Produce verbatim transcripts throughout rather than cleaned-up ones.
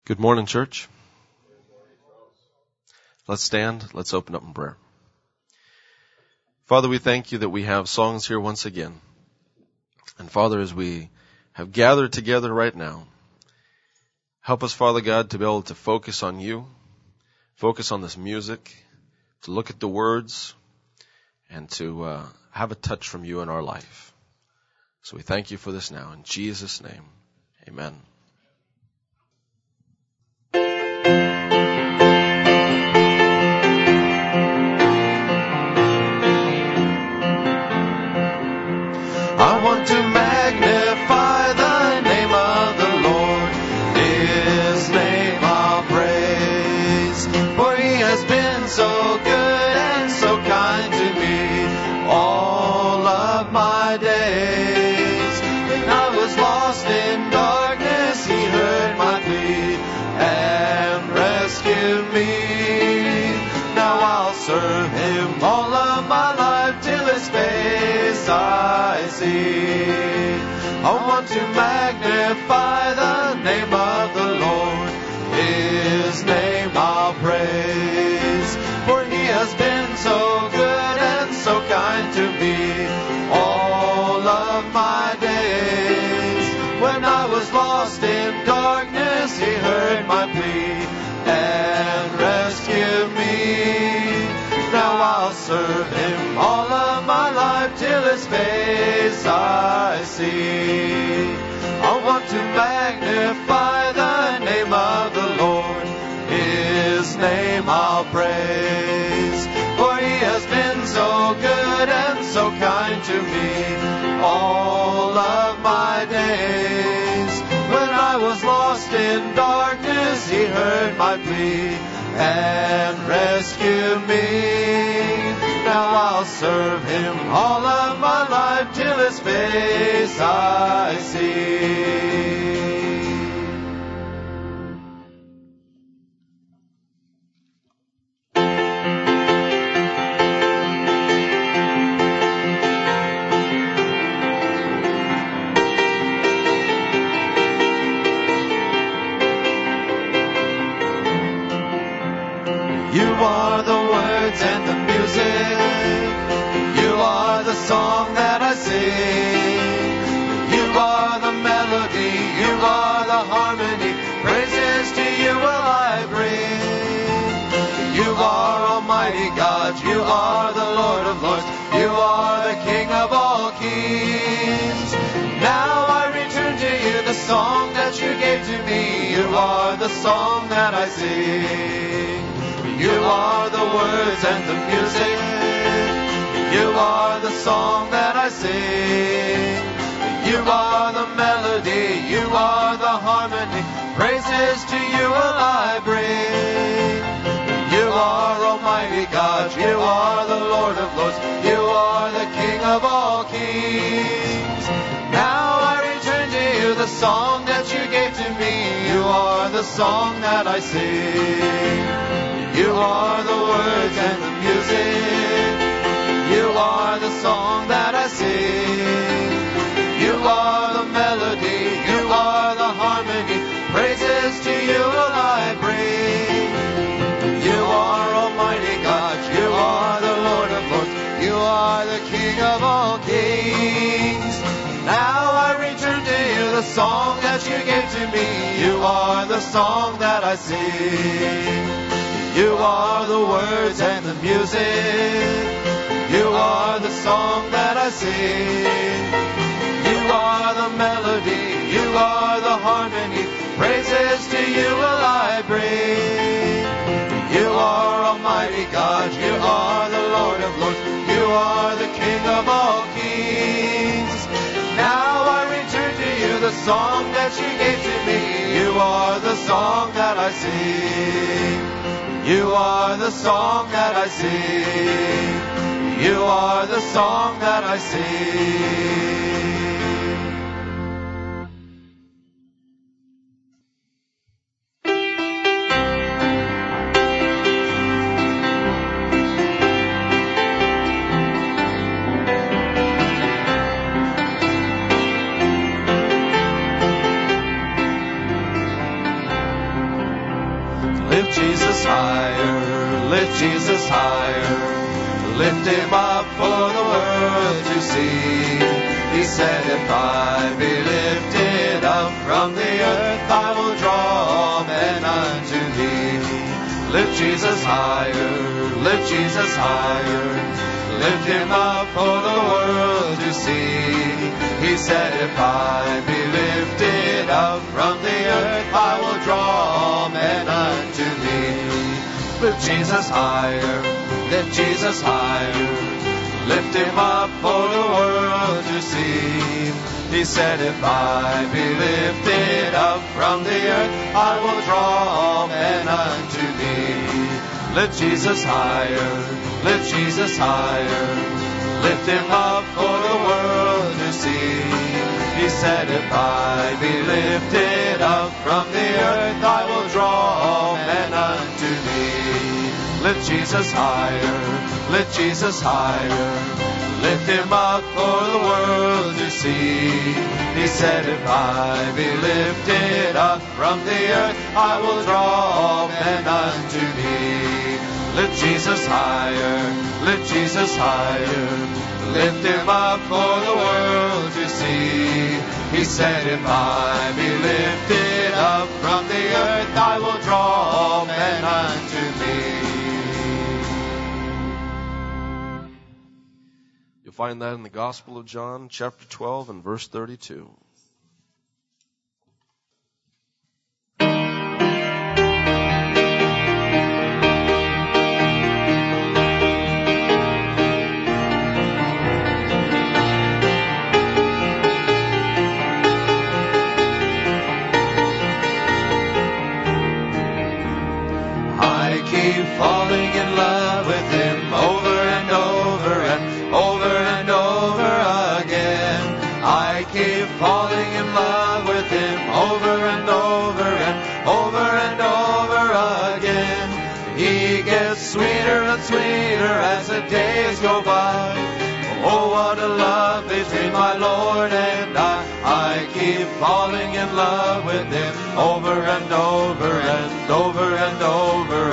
Good morning, church. Let's stand. Let's open up in prayer. Father, we thank you that we have songs here once again. And Father, as we have gathered together right now, help us, Father God, to be able to focus on you, focus on this music, to look at the words, and to uh, have a touch from you in our life. So we thank you for this now. In Jesus' name, amen. I want to magnify the name of the Lord, His name I'll praise, for He has been so good and so kind to me all of my days. When I was lost in darkness, He heard my plea and rescued me. Now I'll serve Him all of my life till His face I see. I want to magnify the name of the Lord, His name I'll praise, for He has been so good and so kind to me all of my days. When I was lost in darkness, He heard my plea and rescued me. Now I'll serve Him all of my life till His face I see. I want to magnify the name of the Lord, His name I'll praise, for He has been so good and so kind to me all of my days. When I was lost in darkness, He heard my plea and rescued me. Now I'll serve Him all of my life till His face I see. You are the words and the music. You are the song that I sing. You are the melody. You are the harmony. Praises to you will I bring. You are Almighty God. You are the Lord of Lords. You are the King of all kings. Now I return to you the song that you gave to me. You are the song that I sing. You are the words and the music. You are the song that I sing. You are the melody. You are the harmony. Praises to you will I bring. You are Almighty God. You are the Lord of Lords. You are the King of all kings. Now I return to you the song that you gave to me. You are the song that I sing. You are the words and the music. You are the song that I sing. You are the melody. You are the harmony. Praises to you will I bring. You are Almighty God. You are the Lord of Lords. You are the King of all kings. Now I return to you the song that you gave to me. You are the song that I sing. You are the words and the music. You are the song that I sing. You are the melody. You are the harmony. Praises to you will I bring. You are Almighty God. You are the Lord of Lords. You are the King of all kings. Now I return to you the song that you gave to me. You are the song that I sing. You are the song that I sing. You are the song that I sing. Lift Jesus higher, lift Jesus higher. Lift him up for the world to see. He said, if I be lifted up from the earth, I will draw men unto thee. Lift Jesus higher, lift Jesus higher. Lift him up for the world to see. He said, if I be lifted up from the earth, I will draw men unto thee. Lift Jesus higher, lift Jesus higher. Lift him up for the world to see. He said, if I be lifted up from the earth, I will draw all men unto thee. Lift Jesus higher, lift Jesus higher. Lift him up for the world to see. He said, if I be lifted up from the earth, I will draw all men unto thee. Lift Jesus higher, lift Jesus higher. Lift him up for the world to see. He said, if I be lifted up from the earth, I will draw all men unto thee. Lift Jesus higher, lift Jesus higher. Lift him up for the world to see. He said, if I be lifted up from the earth, I will draw all men unto thee. You'll find that in the Gospel of John, chapter twelve and verse thirty-two. Keep falling in love with him over and over and over and over again. I keep falling in love with him over and over and over and over again. He gets sweeter and sweeter as the days go by. Oh, what a love between my Lord and I. I keep falling in love with him over and over and over and over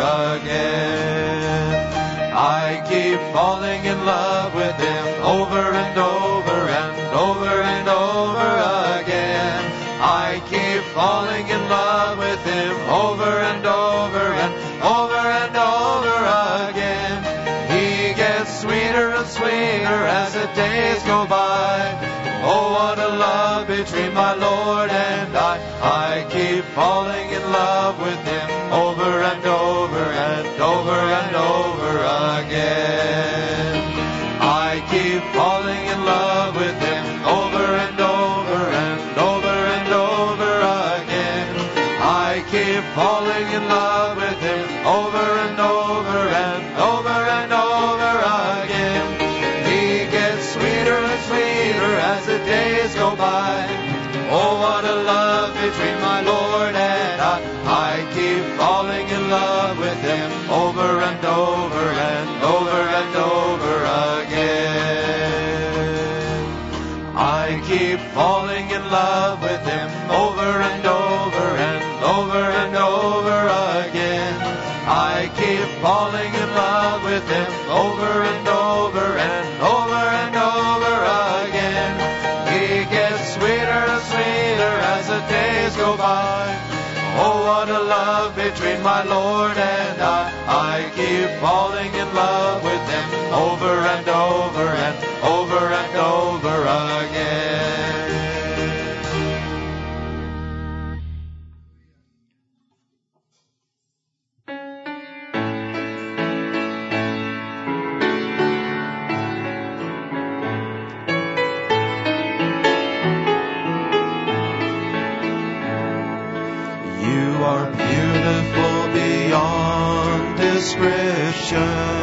again. I keep falling in love with him over and over and over and over again. I keep falling in love with him over and over and over and over again. He gets sweeter and sweeter as the days go by. Oh, what a love between my Lord and I. I keep falling in love with him over and over and over and over again. I keep falling in love with him over and over and over and over again. I keep falling in love with him over and over and over and over again. He gets sweeter and sweeter as the days go by. Oh, what a love between my Lord and I. I keep falling in love with him over and over and over and over again. I keep falling in love with him over and over and over and over again. I keep falling in love with him over and over and over and over again. He gets sweeter and sweeter as the days go by. Oh, what a love between my Lord and I. I keep falling in love with him over and over and over and over again. You are beautiful beyond description,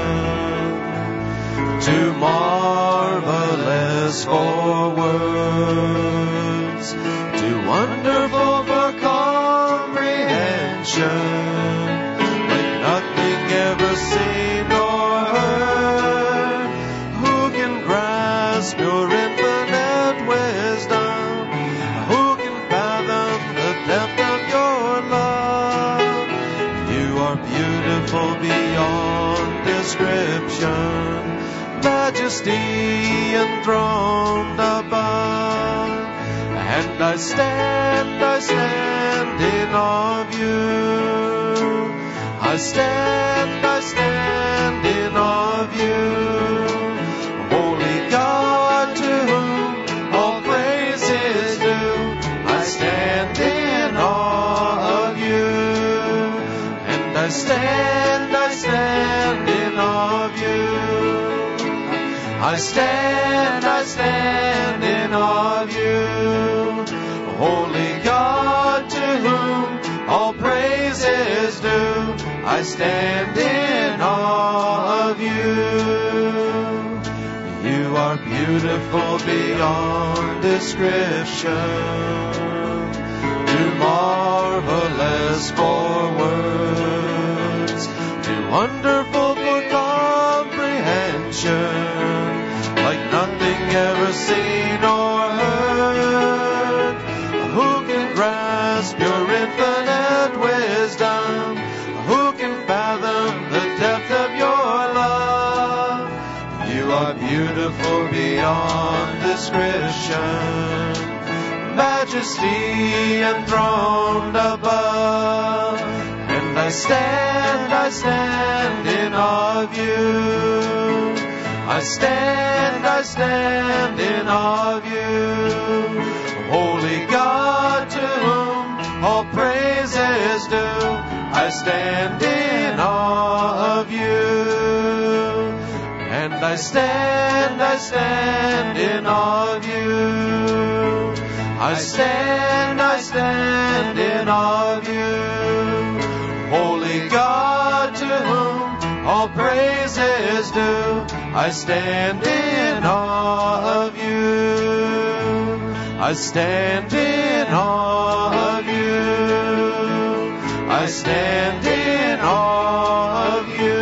too marvelous for words, too wonderful for comprehension, like nothing ever seen or heard. Who can grasp your infinite wisdom? Who can fathom the depth of your love? You are are beautiful beyond description, majesty enthroned above. And I stand, I stand in awe of you. I stand, I stand in awe of you. Holy God, to whom all praise is due. I stand in awe of you. And I stand, I stand in awe of you. I stand, I stand in awe of you. Holy God, to whom all praise is due. I stand in awe of you. You are beautiful beyond description, too marvelous for words, too wonderful for comprehension, like nothing ever seen or heard. Who can grasp your infinite wisdom? Who can fathom the depth of your love? You are beautiful beyond description, majesty enthroned above. And I stand, I stand in awe of you. I stand, I stand in awe of you. Holy God, to whom all praise is due. I stand in awe of you. And I stand, I stand in awe of you. I stand, I stand in awe of you. Holy God, to whom all praise is due. I stand in awe of you. I stand in awe of you. I stand in awe of you.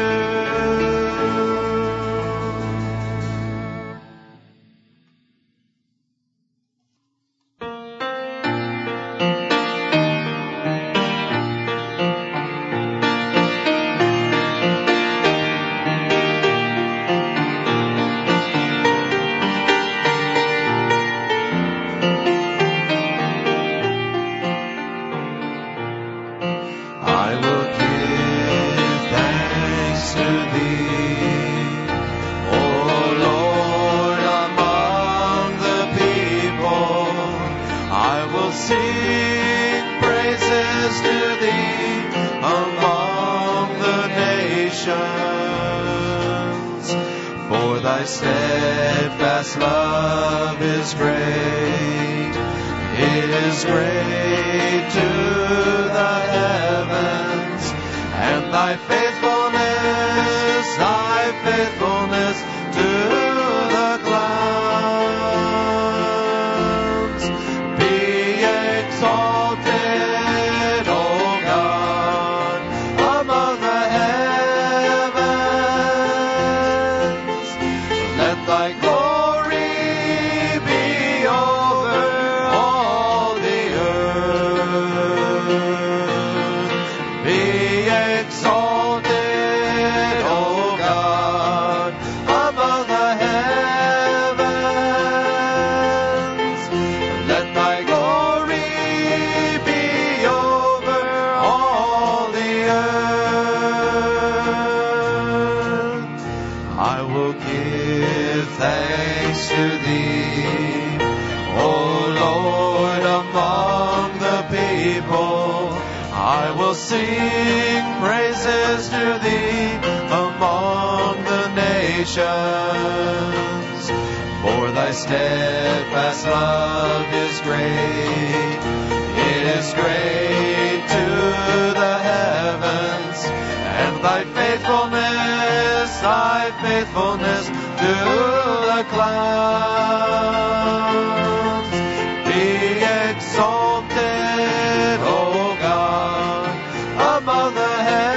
Thy steadfast love is great, it is great to the heavens, and thy faithfulness, thy faithfulness to the clouds. Be exalted, O God, above the thy glory be over all the earth. Be exalted, O God, above the heavens. Let thy glory be over all the earth. I will give thanks to thee, O Lord, among the people. I will sing praises to thee among the nations. For thy steadfast love is great, it is great to the heavens, and thy faithfulness, thy faithfulness to the clouds. Be exalted, O God, above the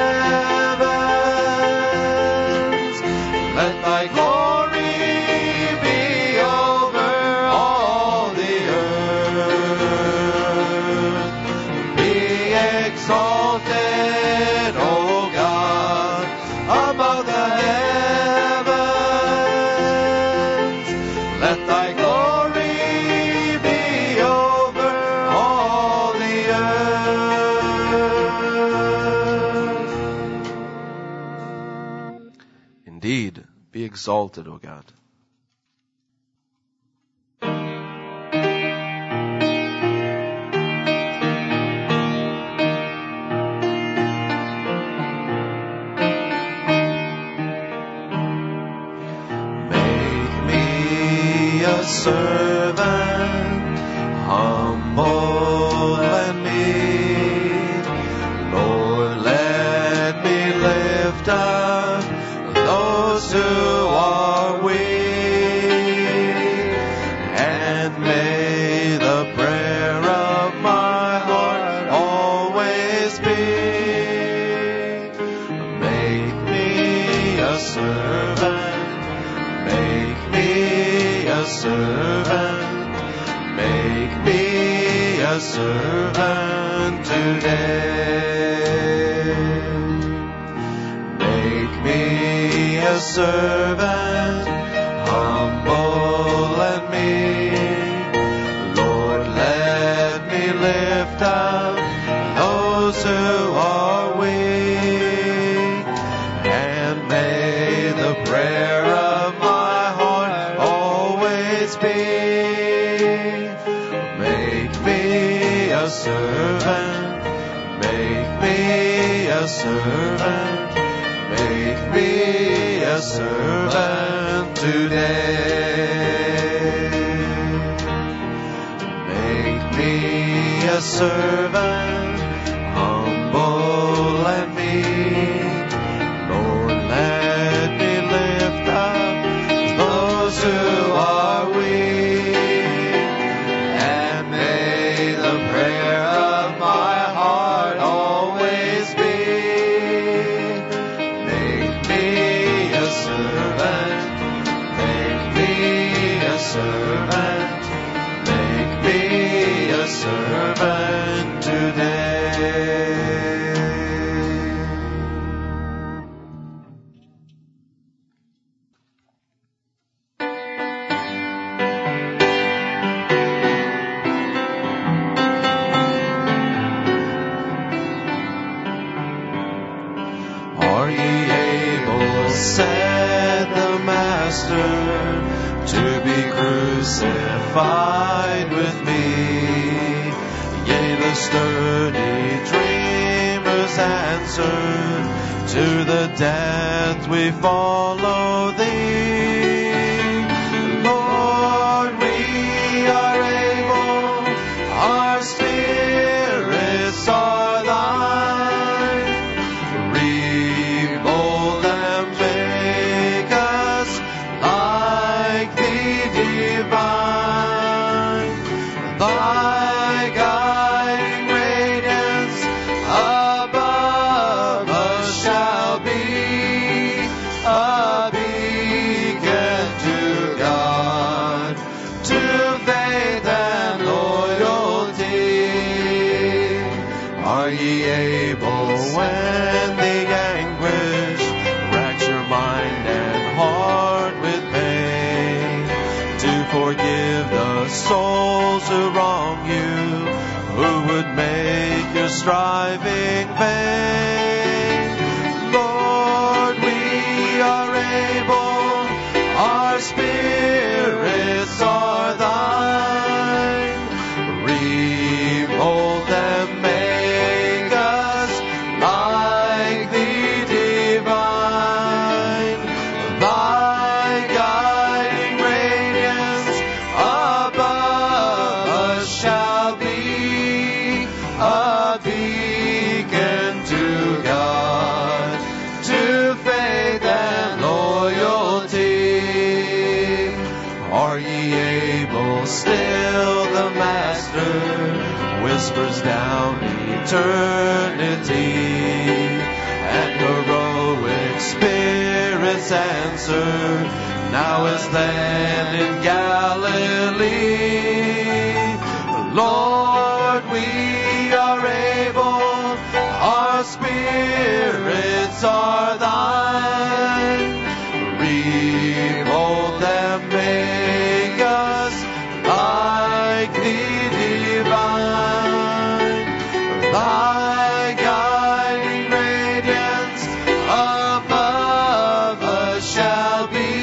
heavens. Let thy glory be over all the earth. Be exalted, O be exalted, O God. Servant, humble and meek. Lord, let me lift up those who are weak, and may the prayer of my heart always be. Make me a servant, make me a servant, make me a servant today. Make me a servant, humble and meek. Lord, let me lift up those who are weak, and may the prayer of my heart always be. Make me a servant, make me a servant, make me a servant today. Make me a servant, humble and meek. Lord, let me lift up those who are weak, and may the prayer of my heart always be. Make me a servant, make me a servant, make me a servant today. Are ye able, said the Master, to be crucified with me? Yea, the sturdy dreamers answered, to the death we follow thee. Lord, we are able, our spirits are thine. Remold and make us like thee divine. Thy guiding radiance above us shall be a beacon to God, to faith and loyalty. Are ye able, when the anguish racks your mind and heart with pain, to forgive the souls who wrong you, who would make your striving vain? Lord, we are able, our spirits are thine. Remold and make us like thee divine. Thy guiding radiance above us shall be a beacon to God, to faith and loyalty. Are ye able, still the Master whispers down eternity, and heroic spirits answer, now as then in Galilee. Lord, we are able, our spirits are thine. Remold and make us like thee divine. Thy guiding radiance above us shall be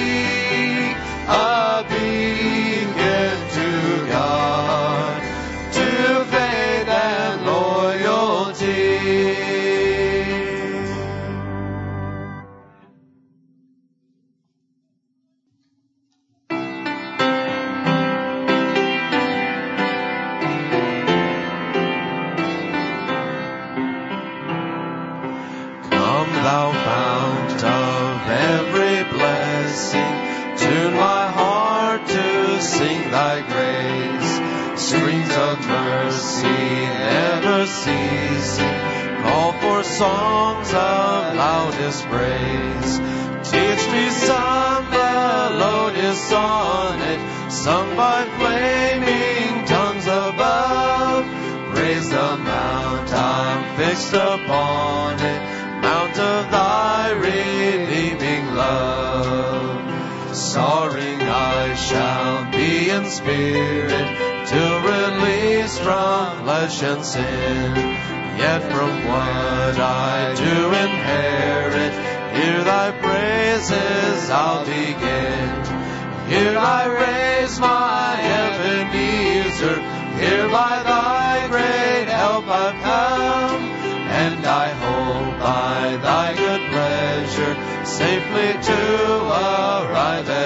Come thou fount of every blessing, tune my heart to sing thy grace. Streams of mercy never ceasing, call for songs of loudest praise. Teach me some melodious sonnet, sung by flaming tongues above. Praise the mount I'm fixed upon it, mount of thy redeeming love. Soaring I shall be in spirit, till released from flesh and sin. Yet from what I do inherit, here thy praises I'll begin. Here I raise my Ebenezer, here by thy great help I've come, and I hope by thy good pleasure safely to arrive at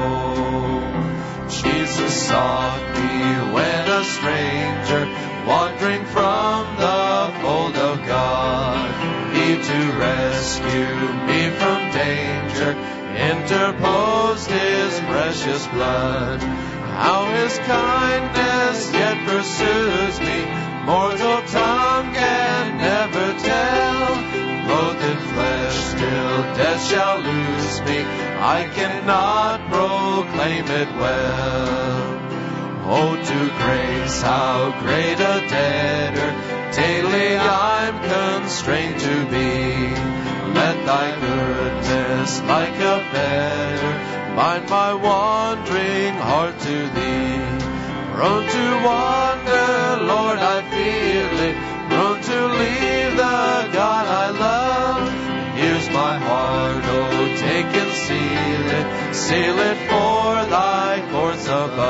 home. Jesus sought me when a stranger, wandering from the fold of God. He to rescue me from danger interposed his precious blood. How his kindness yet pursues me, mortal tongue can never tell. Clothed in flesh till death shall lose me, I cannot proclaim it well. Oh, to grace how great a debtor daily I'm constrained to be. Let thy goodness like a fetter bind my wandering heart to thee. Prone to wander, Lord, I feel it, prone to leave the God I love. Here's my heart, oh, take and seal it, seal it for thy courts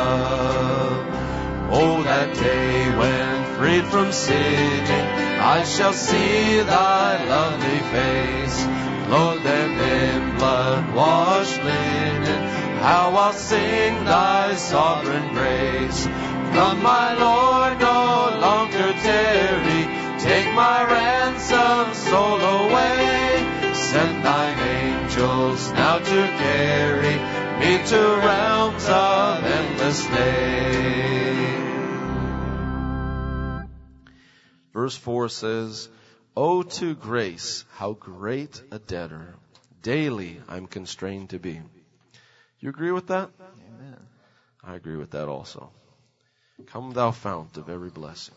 above. Oh, that day when freed from sinning, I shall see thy lovely face, clothed and in blood-washed linen, how I'll sing thy sovereign grace. Come, my Lord, no longer tarry, take my ransom soul away. Send thine angels now to carry me to realms of endless day. Verse four says, "Oh, to grace, how great a debtor daily I'm constrained to be." You agree with that? Amen. I agree with that also. Come thou fount of every blessing.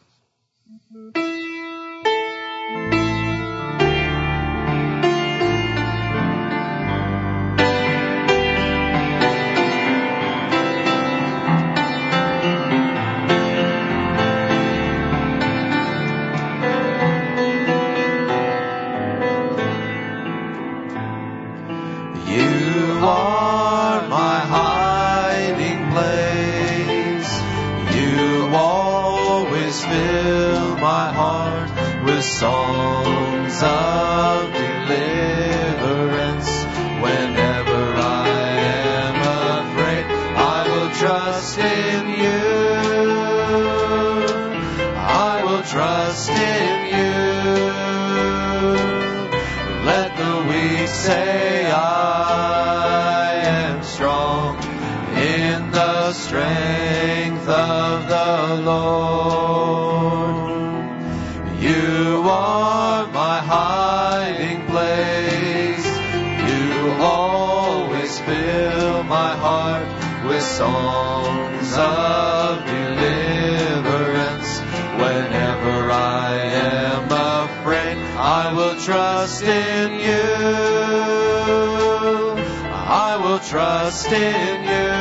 Songs of deliverance. Whenever I am afraid, I will trust in you. I will trust in you. Let the weak say I am strong in the strength of the Lord. You are my hiding place. You always fill my heart with songs of deliverance. Whenever I am afraid, I will trust in you. I will trust in you.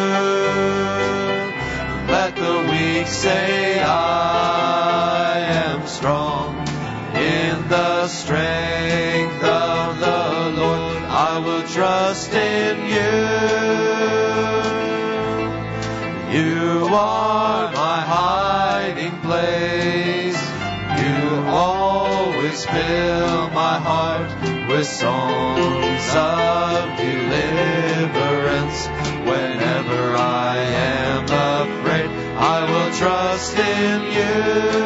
Let the weak say I am strong in the strength of the Lord. I will trust in you. You are my hiding place. You always always fill my heart with songs of deliverance. Whenever I am afraid, I will trust in you.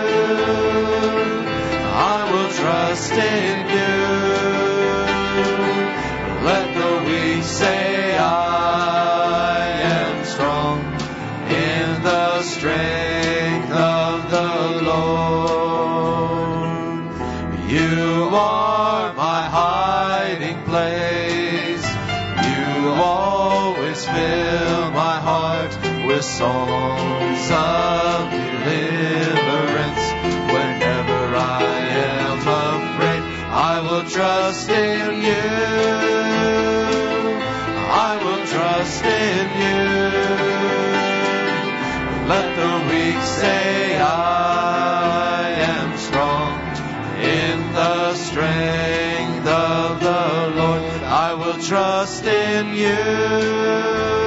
I will trust in you. Let the weak say I am strong in the strength of the Lord. You are my hiding place. You always fill my heart with songs of deliverance. Whenever I am afraid, I will trust in you. I will trust in you. Let the weak say I am strong in the strength of the Lord. I will trust in you.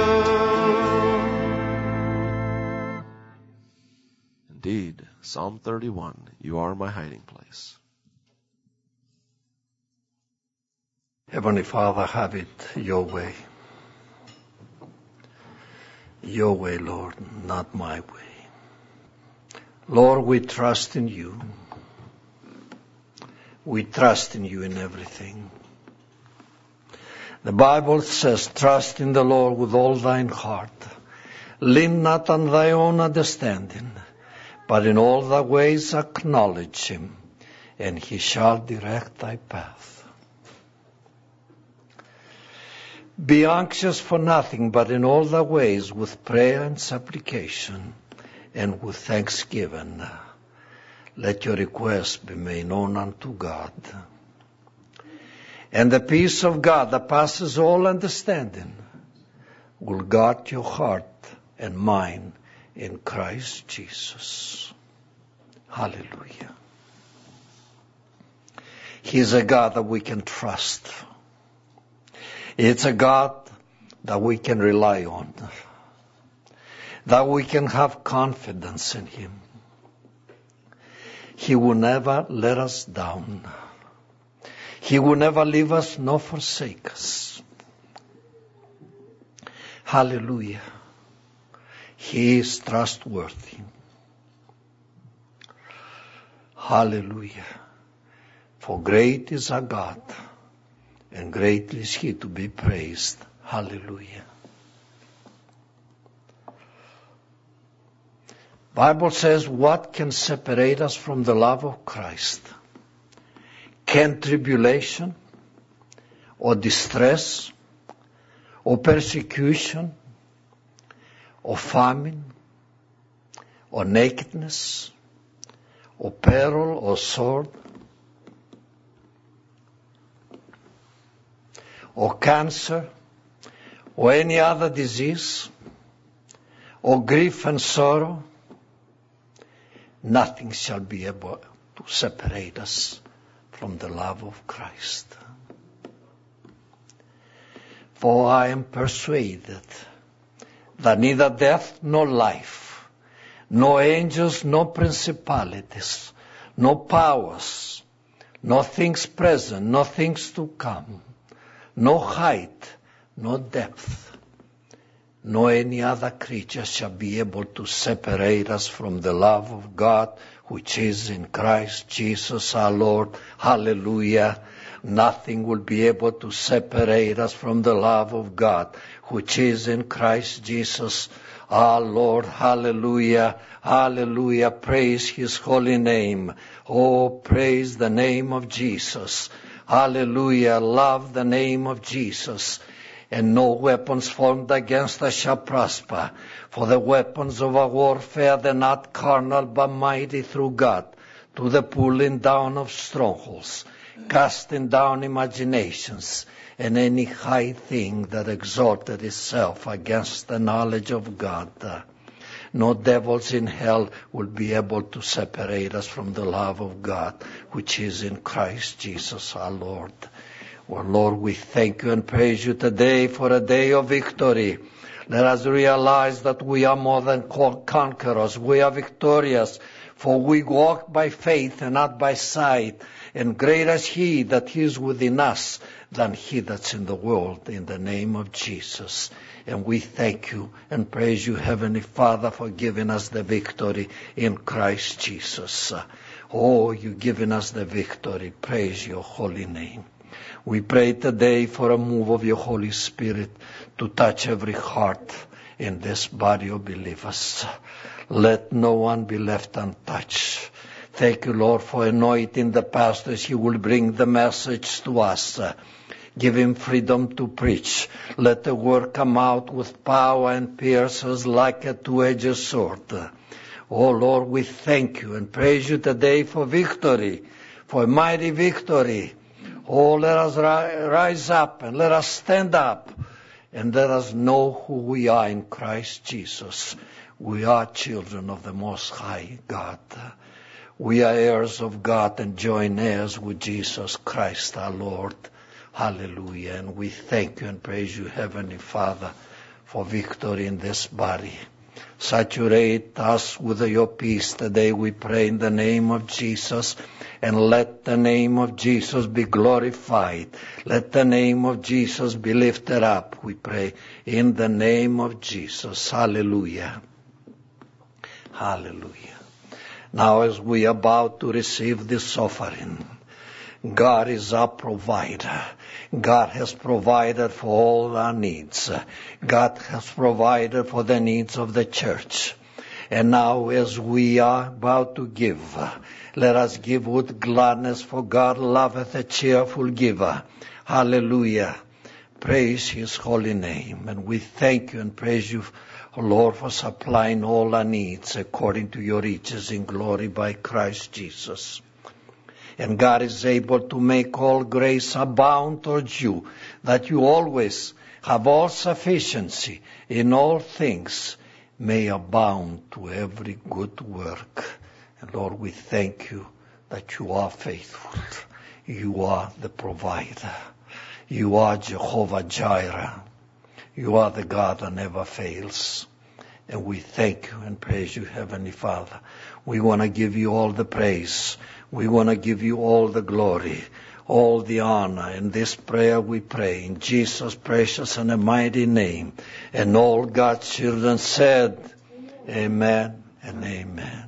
Indeed, Psalm thirty-one, you are my hiding place. Heavenly Father, have it your way. Your way, Lord, not my way. Lord, we trust in you. We trust in you in everything. The Bible says, trust in the Lord with all thine heart. Lean not on thy own understanding, but in all thy ways acknowledge him, and he shall direct thy path. Be anxious for nothing, but in all thy ways with prayer and supplication, and with thanksgiving, let your requests be made known unto God. And the peace of God that passes all understanding will guard your heart and mind in Christ Jesus. Hallelujah. He is a God that we can trust. It's a God that we can rely on, that we can have confidence in him. He will never let us down. He will never leave us nor forsake us. Hallelujah. He is trustworthy. Hallelujah. For great is our God, and greatly is he to be praised. Hallelujah. Bible says, what can separate us from the love of Christ? Can tribulation, or distress, or persecution, or famine, or nakedness, or peril, or sword, or cancer, or any other disease, or grief and sorrow, nothing shall be able to separate us from the love of Christ. For I am persuaded that neither death nor life, nor angels, nor principalities, nor powers, nor things present, nor things to come, no height, no depth, no any other creature shall be able to separate us from the love of God, which is in Christ Jesus our Lord. Hallelujah. Nothing will be able to separate us from the love of God, which is in Christ Jesus our Lord. Hallelujah. Hallelujah. Praise his holy name. Oh, praise the name of Jesus. Hallelujah. Love the name of Jesus. And no weapons formed against us shall prosper. For the weapons of our warfare, they're not carnal, but mighty through God, to the pulling down of strongholds, casting down imaginations, and any high thing that exalted itself against the knowledge of God. No devils in hell will be able to separate us from the love of God, which is in Christ Jesus our Lord. Well, Lord, we thank you and praise you today for a day of victory. Let us realize that we are more than conquerors. We are victorious, for we walk by faith and not by sight. And greater is he that is within us than he that's in the world, in the name of Jesus. And we thank you and praise you, Heavenly Father, for giving us the victory in Christ Jesus. Oh, you've given us the victory. Praise your holy name. We pray today for a move of your Holy Spirit to touch every heart in this body of believers. Let no one be left untouched. Thank you, Lord, for anointing the pastors. He will bring the message to us. Give him freedom to preach. Let the word come out with power and pierces like a two-edged sword. Oh, Lord, we thank you and praise you today for victory, for mighty victory. Oh, let us ri- rise up and let us stand up and let us know who we are in Christ Jesus. We are children of the Most High God. We are heirs of God and joint heirs with Jesus Christ our Lord. Hallelujah. And we thank you and praise you, Heavenly Father, for victory in this body. Saturate us with your peace today, we pray in the name of Jesus. And let the name of Jesus be glorified. Let the name of Jesus be lifted up, we pray, in the name of Jesus. Hallelujah. Hallelujah. Now as we are about to receive this offering, God is our provider. God has provided for all our needs. God has provided for the needs of the church. And now as we are about to give, let us give with gladness, for God loveth a cheerful giver. Hallelujah. Praise his holy name. And we thank you and praise you, Lord, for supplying all our needs according to your riches in glory by Christ Jesus. And God is able to make all grace abound towards you, that you always have all sufficiency in all things, may abound to every good work. And Lord, we thank you that you are faithful. You are the provider. You are Jehovah Jireh. You are the God that never fails. And we thank you and praise you, Heavenly Father. We want to give you all the praise. We want to give you all the glory, all the honor. In this prayer we pray in Jesus' precious and mighty name. And all God's children said, amen and amen.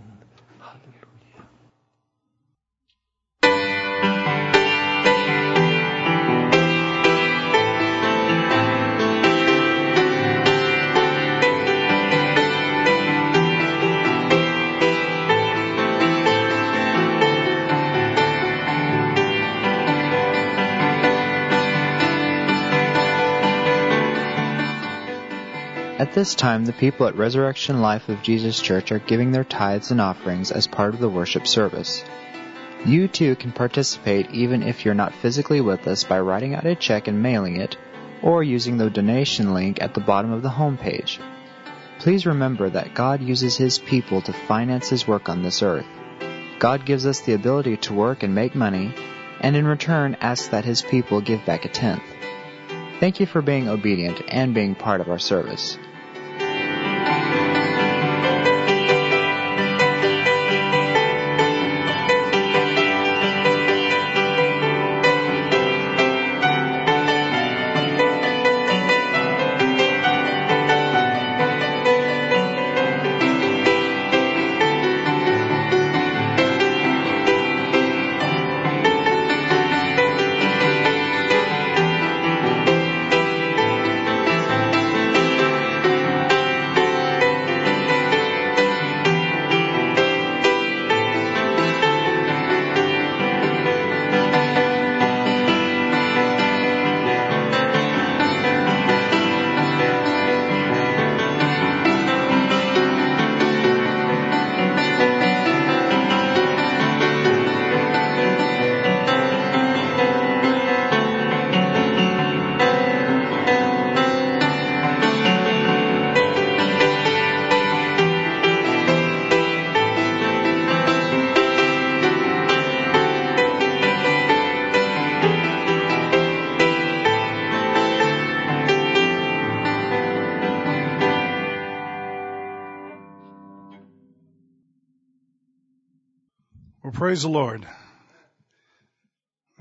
At this time, the people at Resurrection Life of Jesus Church are giving their tithes and offerings as part of the worship service. You too can participate even if you're not physically with us by writing out a check and mailing it, or using the donation link at the bottom of the homepage. Please remember that God uses His people to finance His work on this earth. God gives us the ability to work and make money, and in return asks that His people give back a tenth. Thank you for being obedient and being part of our service. Praise the Lord.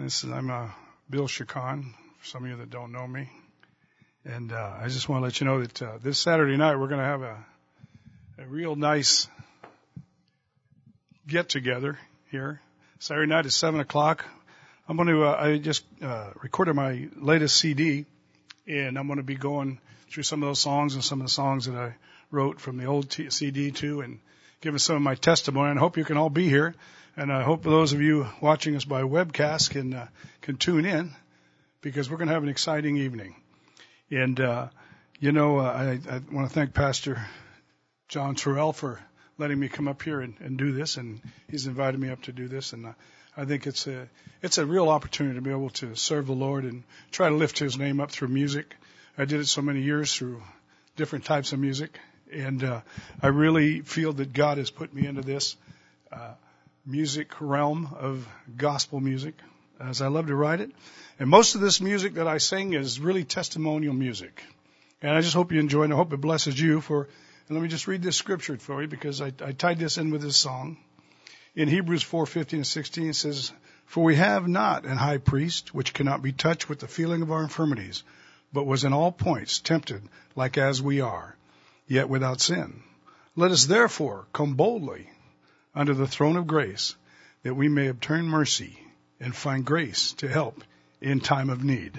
This is, I'm uh, Bill Chacon, for some of you that don't know me. And uh, I just want to let you know that uh, this Saturday night we're going to have a, a real nice get-together here. Saturday night at seven o'clock. I'm going to, uh, I just uh, recorded my latest C D, and I'm going to be going through some of those songs and some of the songs that I wrote from the old t- C D too, and giving some of my testimony. And I hope you can all be here. And I hope those of you watching us by webcast can uh, can tune in, because we're going to have an exciting evening. And, uh, you know, uh, I, I want to thank Pastor John Terrell for letting me come up here and, and do this. And he's invited me up to do this. And uh, I think it's a it's a real opportunity to be able to serve the Lord and try to lift his name up through music. I did it so many years through different types of music. And uh, I really feel that God has put me into this uh music realm of gospel music, as I love to write it. And most of this music that I sing is really testimonial music. And I just hope you enjoy it, and I hope it blesses you. For, and let me just read this scripture for you, because I, I tied this in with this song. In Hebrews four fifteen and sixteen, it says, "For we have not an high priest which cannot be touched with the feeling of our infirmities, but was in all points tempted like as we are, yet without sin. Let us therefore come boldly under the throne of grace, that we may obtain mercy and find grace to help in time of need."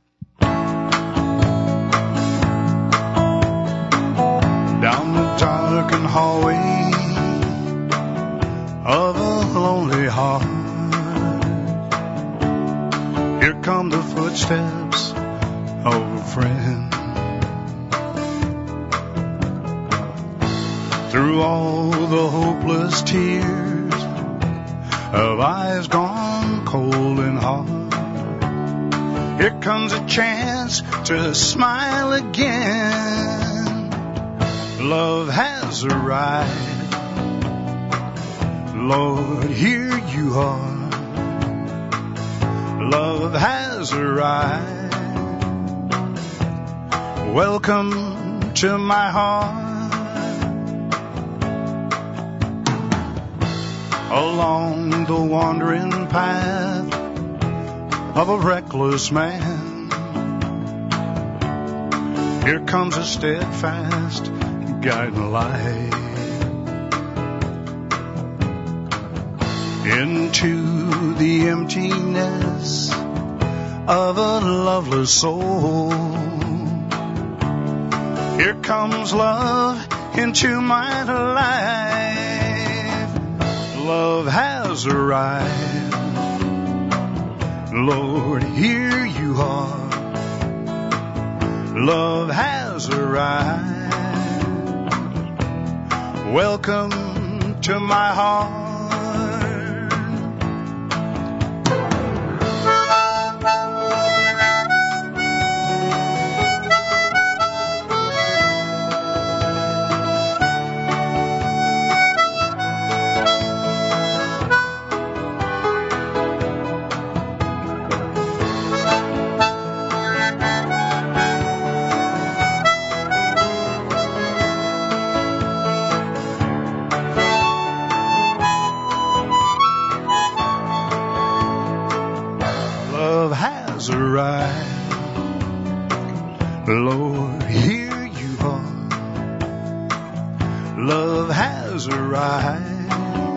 Down the darkened hallway of a lonely heart, here come the footsteps of a friend. Through all the hopeless tears of eyes gone cold and hard, here comes a chance to smile again. Love has arrived. Lord, here you are. Love has arrived. Welcome to my heart. Along the wandering path of a reckless man, here comes a steadfast guiding light. Into the emptiness of a loveless soul, here comes love into my life. Love has arrived. Lord, here you are. Love has arrived. Welcome to my heart. Arrived. Lord, here you are. Love has arrived.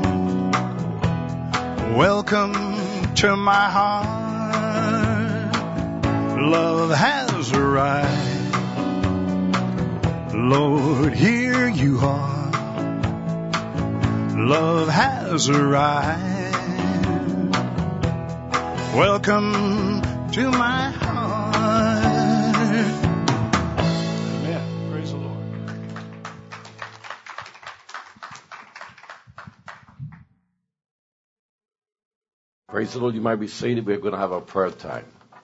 Welcome to my heart. Love has arrived. Lord, here you are. Love has arrived. Welcome to my heart. Amen. Praise the Lord. Praise the Lord. You might be seated. We're going to have a prayer time.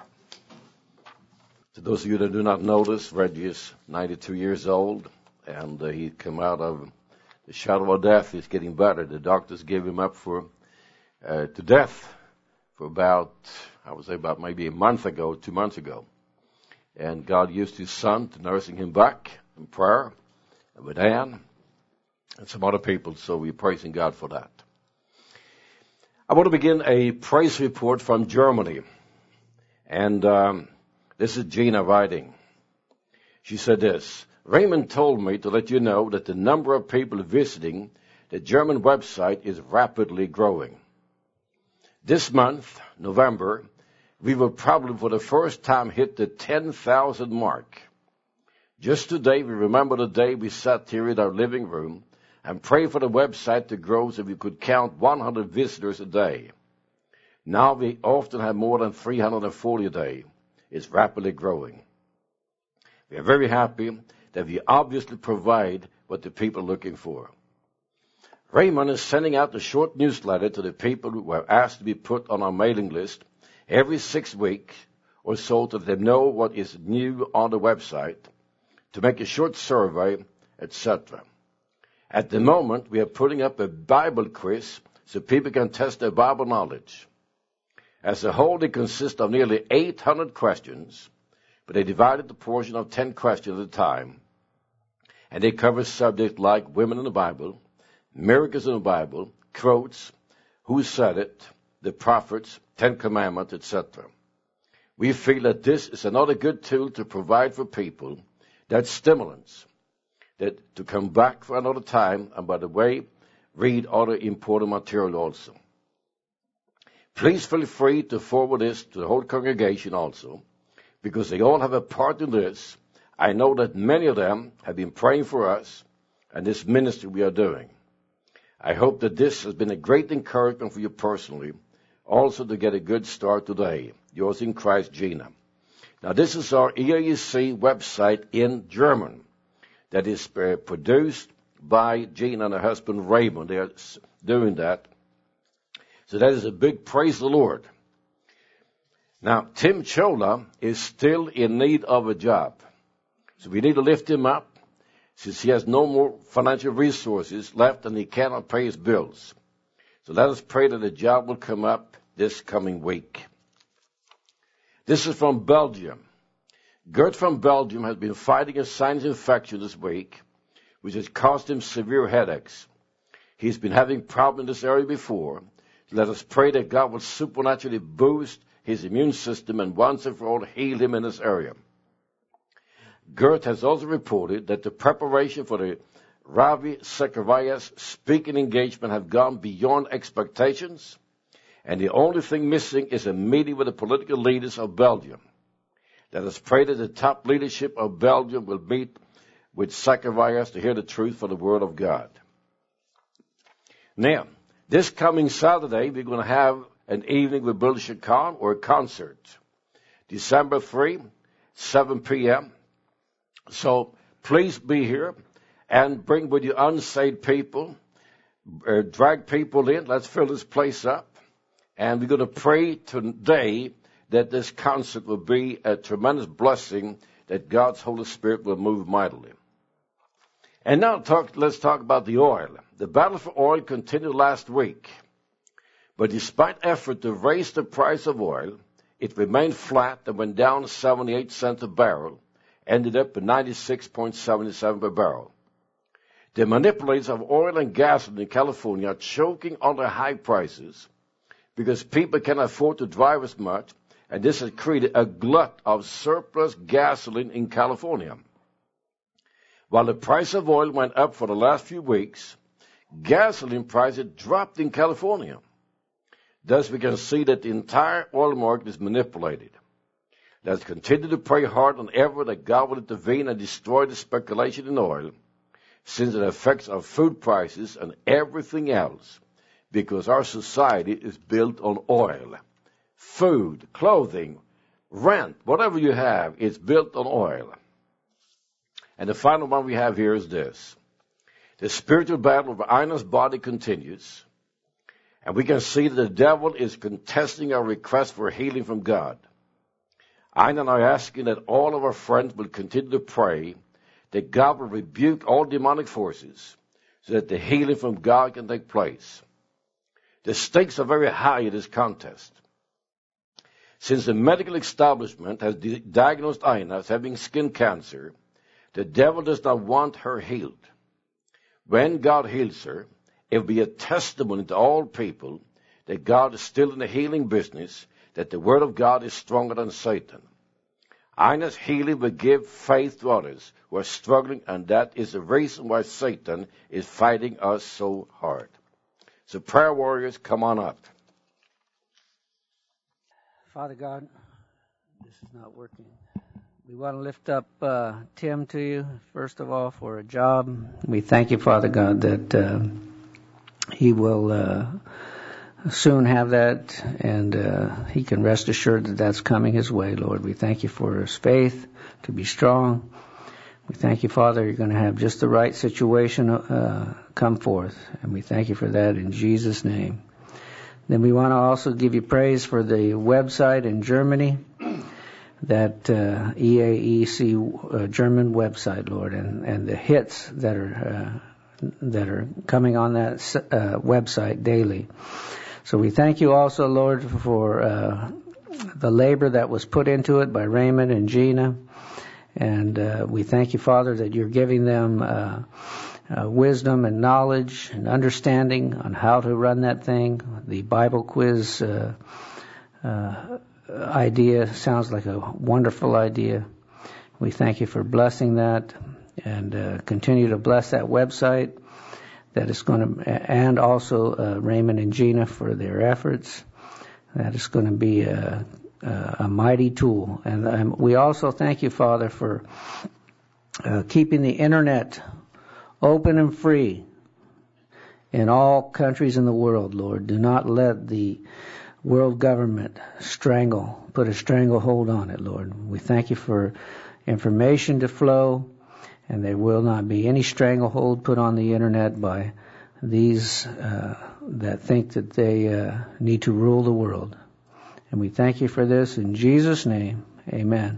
To those of you that do not know this, Reggie is ninety-two years old, and uh, he come out of the shadow of death. He's getting better. The doctors gave him up for uh, to death for about, I would say about maybe a month ago, two months ago. And God used his son to nursing him back in prayer, and with Ann and some other people, so we're praising God for that. I want to begin a praise report from Germany. And um, this is Gina writing. She said this: Raymond told me to let you know that the number of people visiting the German website is rapidly growing. This month, November, we will probably for the first time hit the ten thousand mark. Just today, we remember the day we sat here in our living room and prayed for the website to grow so we could count one hundred visitors a day. Now we often have more than three hundred forty a day. It's rapidly growing. We are very happy that we obviously provide what the people are looking for. Raymond is sending out a short newsletter to the people who are asked to be put on our mailing list every six weeks or so to let them know what is new on the website, to make a short survey, et cetera. At the moment, we are putting up a Bible quiz so people can test their Bible knowledge. As a whole, it consists of nearly eight hundred questions, but they divided the portion of ten questions at a time. And they cover subjects like women in the Bible, miracles in the Bible, quotes, who said it, the prophets, Ten Commandments, et cetera. We feel that this is another good tool to provide for people that stimulants, that to come back for another time, and by the way, read other important material also. Please feel free to forward this to the whole congregation also, because they all have a part in this. I know that many of them have been praying for us and this ministry we are doing. I hope that this has been a great encouragement for you personally, also to get a good start today. Yours in Christ, Gina. Now, this is our E A E C website in German that is uh, produced by Gina and her husband Raymond. They are doing that. So that is a big praise the Lord. Now, Tim Chola is still in need of a job. So we need to lift him up since he has no more financial resources left and he cannot pay his bills. So let us pray that a job will come up this coming week. This is from Belgium. Gert from Belgium has been fighting a sinus infection this week, which has caused him severe headaches. He's been having problems in this area before. Let us pray that God will supernaturally boost his immune system and once and for all heal him in this area. Gert has also reported that the preparation for the Ravi Zacharias speaking engagement have gone beyond expectations, and the only thing missing is a meeting with the political leaders of Belgium. Let us pray that the top leadership of Belgium will meet with Zacharias to hear the truth for the word of God. Now, this coming Saturday, we're going to have an evening with Bill Shakan, or a concert. December third, seven p.m. So please be here and bring with you unsaved people. Uh, drag people in. Let's fill this place up. And we're going to pray today that this concert will be a tremendous blessing, that God's Holy Spirit will move mightily. And now talk, let's talk about the oil. The battle for oil continued last week. But despite effort to raise the price of oil, it remained flat and went down seventy-eight cents a barrel, ended up at ninety-six point seven seven per barrel. The manipulators of oil and gasoline in California are choking on their high prices because people cannot afford to drive as much, and this has created a glut of surplus gasoline in California. While the price of oil went up for the last few weeks, gasoline prices dropped in California. Thus, we can see that the entire oil market is manipulated. Let's continue to pray hard on ever that God will intervene and destroy the speculation in oil, since it affects our food prices and everything else, because our society is built on oil. Food, clothing, rent, whatever you have, it's built on oil. And the final one we have here is this. The spiritual battle of Ina's body continues, and we can see that the devil is contesting our request for healing from God. Ina and I are asking that all of our friends will continue to pray that God will rebuke all demonic forces so that the healing from God can take place. The stakes are very high in this contest. Since the medical establishment has di- diagnosed Ina as having skin cancer, the devil does not want her healed. When God heals her, it will be a testimony to all people that God is still in the healing business, that the Word of God is stronger than Satan. Ina's healing will give faith to others who are struggling, and that is the reason why Satan is fighting us so hard. So prayer warriors, come on up. Father God, this is not working. We want to lift up uh, Tim to you, first of all, for a job. We thank you, Father God, that uh, he will uh, soon have that, and uh, he can rest assured that that's coming his way, Lord. We thank you for his faith to be strong. We thank you, Father, you're going to have just the right situation uh, come forth, and we thank you for that in Jesus' name. Then we want to also give you praise for the website in Germany, that uh, E A E C uh, German website, Lord, and, and the hits that are uh, that are coming on that uh, website daily. So we thank you also, Lord, for uh, the labor that was put into it by Raymond and Gina, and uh, we thank you, Father, that you're giving them uh, uh, wisdom and knowledge and understanding on how to run that thing. The Bible quiz uh, uh idea sounds like a wonderful idea. We thank you for blessing that, and uh, continue to bless that website that is going to, and also uh, Raymond and Gina for their efforts. That is going to be a, a, a mighty tool. And um, we also thank you, Father, for uh, keeping the internet open and free in all countries in the world, Lord. Do not let the world government strangle, put a stranglehold on it, Lord. We thank you for information to flow, and there will not be any stranglehold put on the internet by these uh, that think that they uh, need to rule the world. And we thank you for this in Jesus' name. Amen.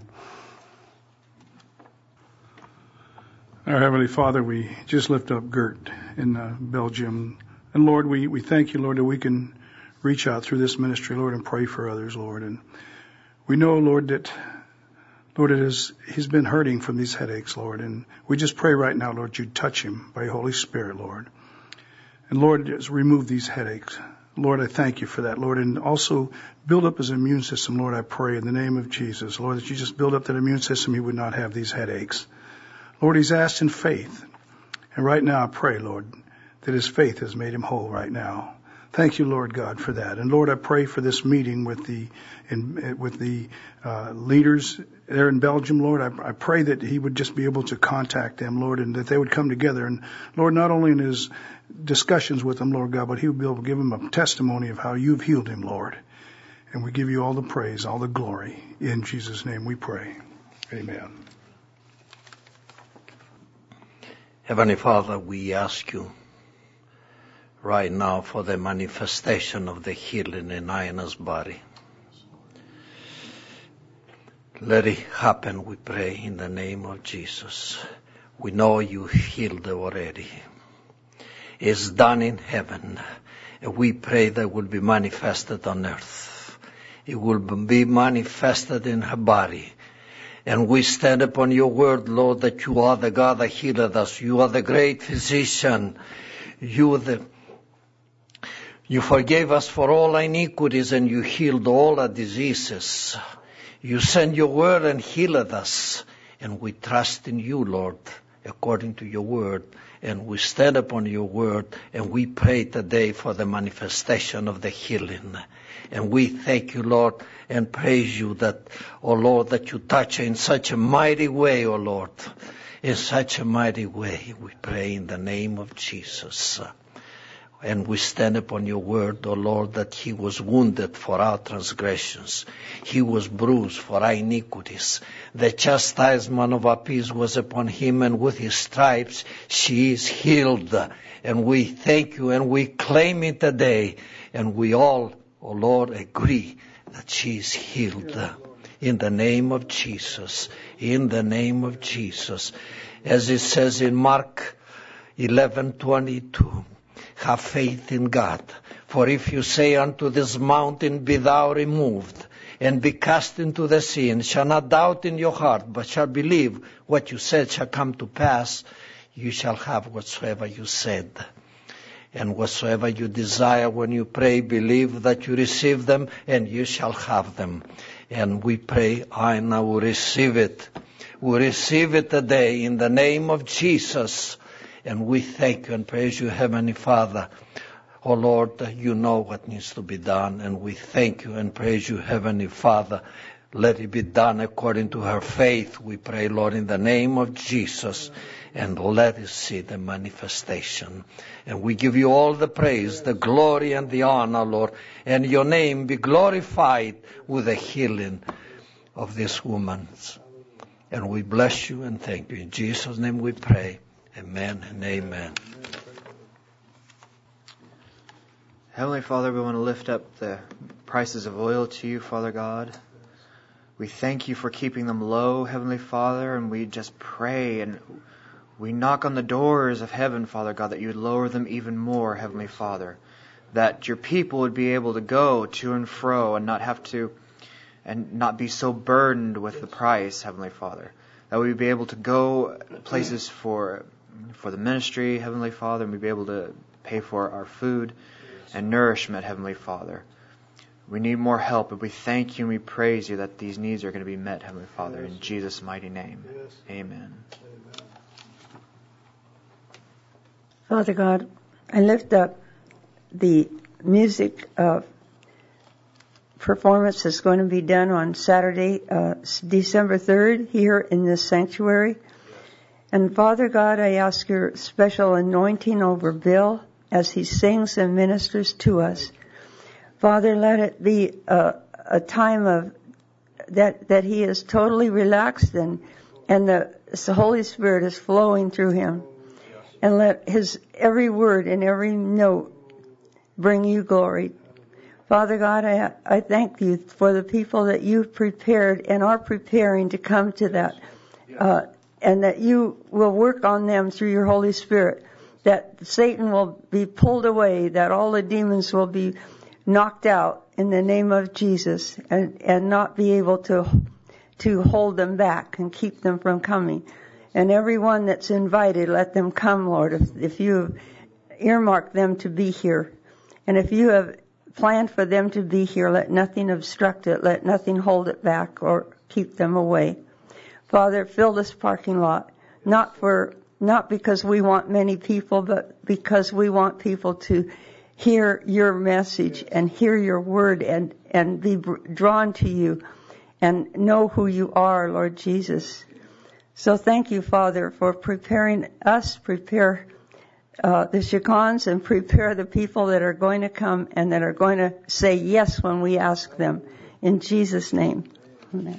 Our Heavenly Father, we just lift up Gert in uh, Belgium. And Lord, we, we thank you, Lord, that we can reach out through this ministry, Lord, and pray for others, Lord. And we know, Lord, that, Lord, it is, he's been hurting from these headaches, Lord. And we just pray right now, Lord, you touch him by your Holy Spirit, Lord. And Lord, just remove these headaches. Lord, I thank you for that, Lord. And also build up his immune system, Lord, I pray in the name of Jesus. Lord, that you just build up that immune system, he would not have these headaches. Lord, he's asked in faith. And right now I pray, Lord, that his faith has made him whole right now. Thank you, Lord God, for that. And Lord, I pray for this meeting with the in, with the uh, leaders there in Belgium, Lord. I, I pray that he would just be able to contact them, Lord, and that they would come together. And Lord, not only in his discussions with them, Lord God, but he would be able to give him a testimony of how you've healed him, Lord. And we give you all the praise, all the glory. In Jesus' name we pray. Amen. Heavenly Father, we ask you right now for the manifestation of the healing in Ina's body. Let it happen, we pray, in the name of Jesus. We know you healed already. It's done in heaven. And we pray that it will be manifested on earth. It will be manifested in her body. And we stand upon your word, Lord, that you are the God that healed us. You are the great physician. You are the You forgave us for all our iniquities, and you healed all our diseases. You sent your word and healed us. And we trust in you, Lord, according to your word. And we stand upon your word, and we pray today for the manifestation of the healing. And we thank you, Lord, and praise you that, oh Lord, that you touch in such a mighty way, oh Lord. In such a mighty way, we pray in the name of Jesus. And we stand upon your word, O Lord, that he was wounded for our transgressions. He was bruised for our iniquities. The chastisement of our peace was upon him, and with his stripes she is healed. And we thank you, and we claim it today. And we all, O Lord, agree that she is healed. In the name of Jesus. In the name of Jesus. As it says in Mark eleven twenty-two. Have faith in God. For if you say unto this mountain, be thou removed, and be cast into the sea, and shall not doubt in your heart, but shall believe what you said shall come to pass, you shall have whatsoever you said. And whatsoever you desire when you pray, believe that you receive them, and you shall have them. And we pray, I now will receive it. We receive it today in the name of Jesus. And we thank you and praise you, Heavenly Father. Oh Lord, you know what needs to be done. And we thank you and praise you, Heavenly Father. Let it be done according to her faith. We pray, Lord, in the name of Jesus. And let us see the manifestation. And we give you all the praise, the glory, and the honor, Lord. And your name be glorified with the healing of this woman. And we bless you and thank you. In Jesus' name we pray. Amen and amen. Heavenly Father, we want to lift up the prices of oil to you, Father God. We thank you for keeping them low, Heavenly Father, and we just pray and we knock on the doors of heaven, Father God, that you would lower them even more, Heavenly Father, that your people would be able to go to and fro and not have to, and not be so burdened with the price, Heavenly Father, that we would be able to go places for for the ministry, Heavenly Father, and we'd be able to pay for our food and nourishment, Heavenly Father. We need more help, and we thank you and we praise you that these needs are going to be met, Heavenly Father, in Jesus' mighty name. Amen. Father God, I lift up the music uh, performance that's going to be done on Saturday, uh, December third, here in this sanctuary. And Father God, I ask your special anointing over Bill as he sings and ministers to us. Father, let it be a, a time of that that he is totally relaxed and and the, the Holy Spirit is flowing through him. And let his every word and every note bring you glory. Father God, I, I thank you for the people that you've prepared and are preparing to come to that. Uh, and that you will work on them through your Holy Spirit. That Satan will be pulled away. That all the demons will be knocked out in the name of Jesus. And, and not be able to, to hold them back and keep them from coming. And everyone that's invited, let them come, Lord, if, if you have earmarked them to be here. And if you have planned for them to be here, let nothing obstruct it, let nothing hold it back or keep them away. Father, fill this parking lot, not for, not because we want many people, but because we want people to hear your message and hear your word and, and be drawn to you and know who you are, Lord Jesus. So thank you, Father, for preparing us, prepare uh, the Shikans, and prepare the people that are going to come and that are going to say yes when we ask them. In Jesus' name, amen.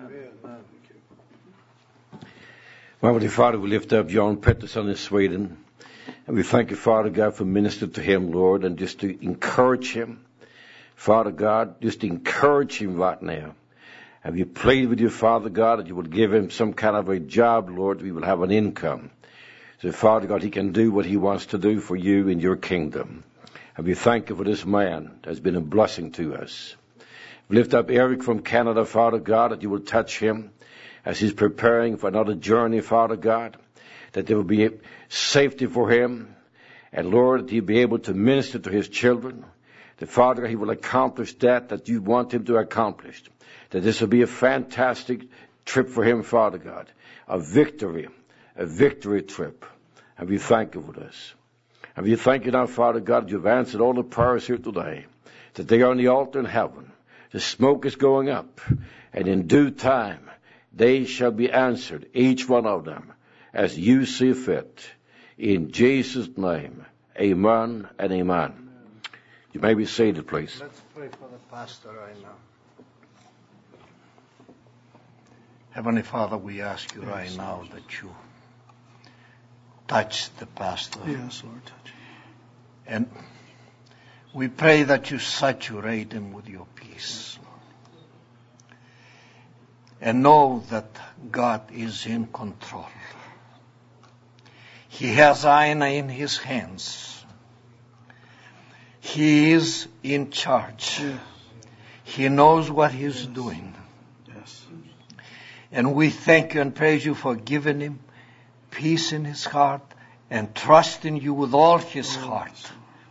Heavenly Father, we lift up John Pettersson in Sweden. And we thank you, Father God, for ministering to him, Lord, and just to encourage him. Father God, just to encourage him right now. Have you prayed with your Father God that you would give him some kind of a job, Lord, we will have an income. So, Father God, he can do what he wants to do for you in your kingdom. And we thank you for this man that has been a blessing to us. We lift up Eric from Canada, Father God, that you will touch him as he's preparing for another journey, Father God, that there will be safety for him. And, Lord, that he'll be able to minister to his children. That, Father God, he will accomplish that that you want him to accomplish. That this will be a fantastic trip for him, Father God. A victory, a victory trip. And we thank you for this. And we thank you now, Father God, you've answered all the prayers here today. That they are on the altar in heaven. The smoke is going up. And in due time, they shall be answered, each one of them, as you see fit. In Jesus' name, amen and amen. You may be seated, please. Let's pray for the pastor right now. Heavenly Father, we ask you right now that you touch the pastor. Yes, Lord, touch. And we pray that you saturate him with your peace. And know that God is in control. He has Aina in his hands. He is in charge. Yeah. He knows what he's yes. doing. Yes. And we thank you and praise you for giving him peace in his heart and trusting you with all his oh, heart. Yes.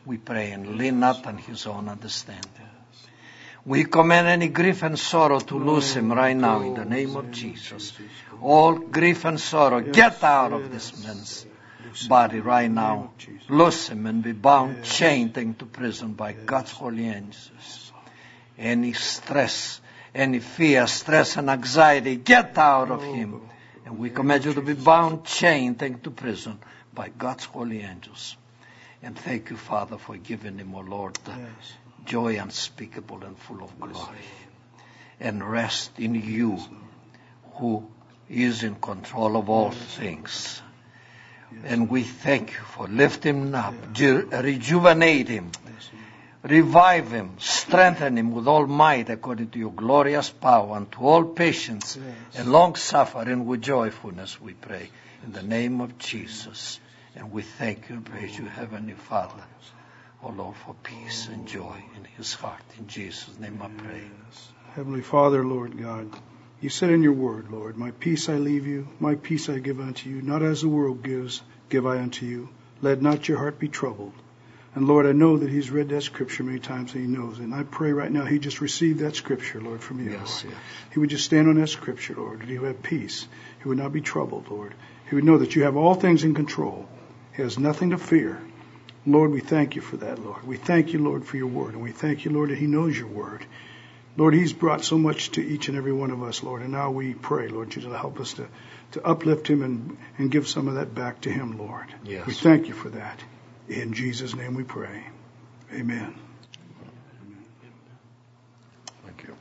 we pray, and lean not on his own understanding. We command any grief and sorrow to loose him right now in the name of Jesus. All grief and sorrow, get out of this man's body right now. Loose him and be bound, chained into prison by God's holy angels. Any stress, any fear, stress and anxiety, get out of him. And we command you to be bound, chained into prison by God's holy angels. And thank you, Father, for giving him, O Lord, the yes. joy unspeakable and full of glory. And rest in you, who is in control of all things. And we thank you for lifting him up, ju- rejuvenate him, revive him, strengthen him with all might according to your glorious power, and to all patience and long-suffering with joyfulness, we pray. In the name of Jesus. And we thank you and praise you, Heavenly Father, O Lord, for peace and joy in his heart. In Jesus' name I pray. Yes. Heavenly Father, Lord God, you said in your word, Lord, my peace I leave you, my peace I give unto you, not as the world gives, give I unto you. Let not your heart be troubled. And Lord, I know that he's read that scripture many times and he knows it. And I pray right now he just received that scripture, Lord, from you. Yes, Lord. yes. He would just stand on that scripture, Lord, and he would have peace. He would not be troubled, Lord. He would know that you have all things in control. He has nothing to fear. Lord, we thank you for that, Lord. We thank you, Lord, for your word. And we thank you, Lord, that he knows your word. Lord, he's brought so much to each and every one of us, Lord. And now we pray, Lord, you to help us to, to uplift him and, and give some of that back to him, Lord. Yes. We thank you for that. In Jesus' name we pray. Amen. Thank you.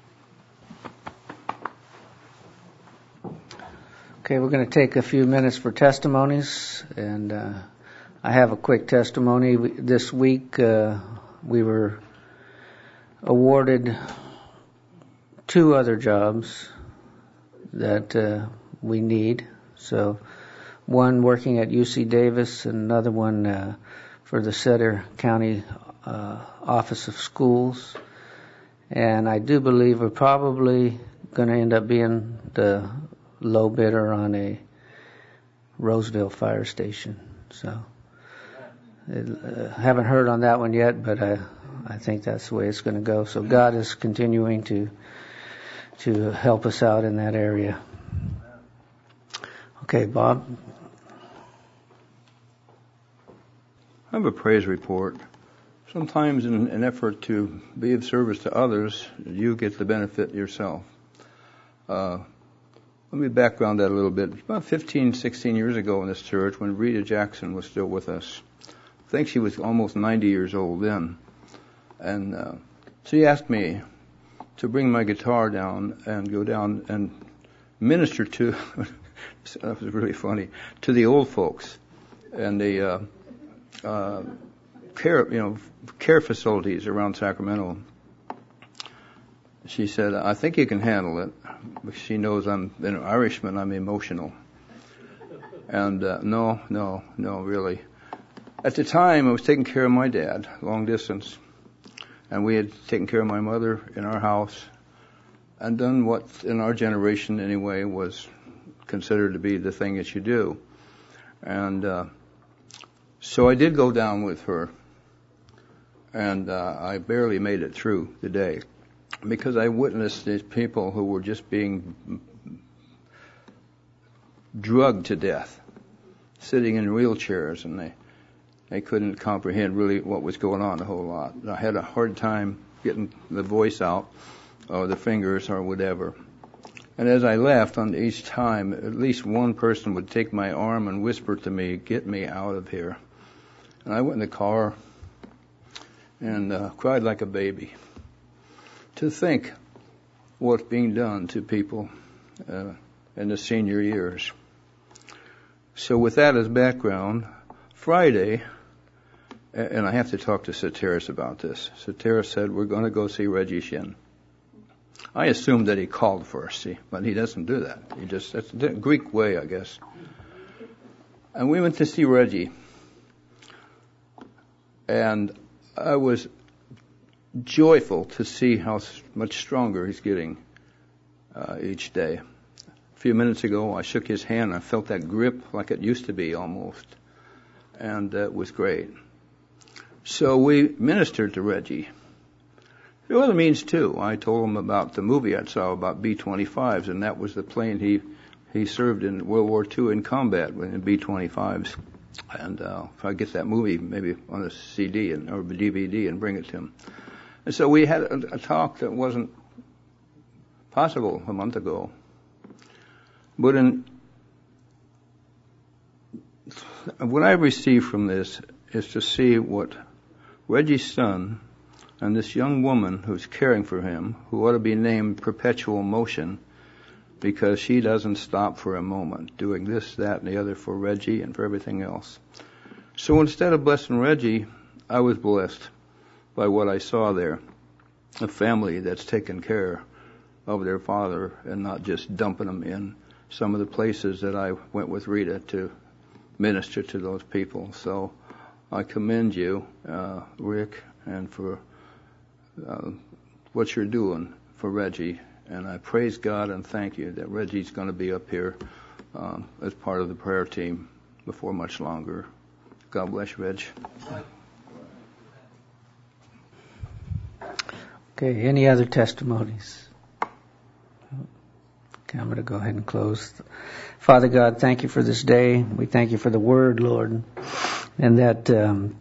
Okay, we're going to take a few minutes for testimonies, and uh, I have a quick testimony. We, this week uh, we were awarded two other jobs that uh, we need. So one working at U C Davis and another one uh, for the Sutter County uh, Office of Schools. And I do believe we're probably going to end up being the low bidder on a Roseville fire station. So uh, haven't heard on that one yet, but I, I think that's the way it's going to go. So God is continuing to to help us out in that area. Okay, Bob. I have a praise report. Sometimes in an effort to be of service to others, you get the benefit yourself. Uh, let me background that a little bit. About fifteen, sixteen years ago in this church, when Rita Jackson was still with us, I think she was almost ninety years old then. And uh, she asked me to bring my guitar down and go down and minister to, that was really funny, to the old folks and the uh, uh, care, you know, care facilities around Sacramento. She said, I think you can handle it. Because she knows I'm an Irishman, I'm emotional. And uh, no, no, no, really. At the time, I was taking care of my dad, long distance. And we had taken care of my mother in our house and done what, in our generation anyway, was considered to be the thing that you do. And uh, so I did go down with her. And uh, I barely made it through the day because I witnessed these people who were just being drugged to death, sitting in wheelchairs, and they They couldn't comprehend really what was going on a whole lot. I had a hard time getting the voice out, or the fingers, or whatever. And as I left, on each time, at least one person would take my arm and whisper to me, "Get me out of here." And I went in the car and uh, cried like a baby. To think what's being done to people uh, in the senior years. So with that as background, Friday, and I have to talk to Soteris about this. Soteris said, we're going to go see Reggie Shin. I assumed that he called first, see, but he doesn't do that. He just, that's the Greek way, I guess. And we went to see Reggie. And I was joyful to see how much stronger he's getting uh, each day. A few minutes ago, I shook his hand. I felt that grip like it used to be almost. And uh, it was great. So we ministered to Reggie. There were other means too. I told him about the movie I saw about B twenty-fives, and that was the plane he he served in World War Two in combat in B twenty-fives. And uh, if I get that movie maybe on a C D and, or D V D and bring it to him. And so we had a, a talk that wasn't possible a month ago. But in, what I received from this is to see what Reggie's son and this young woman who's caring for him, who ought to be named Perpetual Motion, because she doesn't stop for a moment, doing this, that, and the other for Reggie and for everything else. So instead of blessing Reggie, I was blessed by what I saw there, a family that's taken care of their father and not just dumping them in some of the places that I went with Rita to minister to those people. So I commend you, uh, Rick, and for uh, what you're doing for Reggie. And I praise God and thank you that Reggie's going to be up here um, as part of the prayer team before much longer. God bless you, Reg. Okay, any other testimonies? Okay, I'm going to go ahead and close. Father God, thank you for this day. We thank you for the word, Lord, and that um,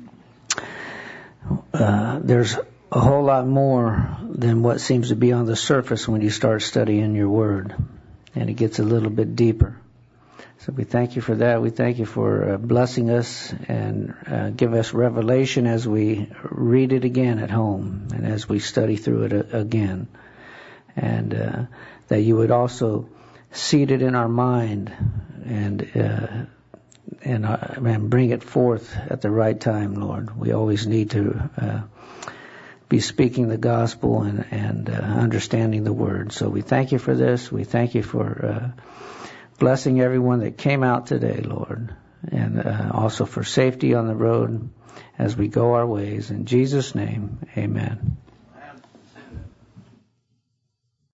uh, there's a whole lot more than what seems to be on the surface when you start studying your word, and it gets a little bit deeper. So we thank you for that. We thank you for uh, blessing us and uh, give us revelation as we read it again at home and as we study through it a- again. And uh, that you would also seed it in our mind and uh, and, uh, and bring it forth at the right time, Lord. We always need to uh, be speaking the gospel and, and uh, understanding the word. So we thank you for this. We thank you for uh, blessing everyone that came out today, Lord, and uh, also for safety on the road as we go our ways. In Jesus' name, amen.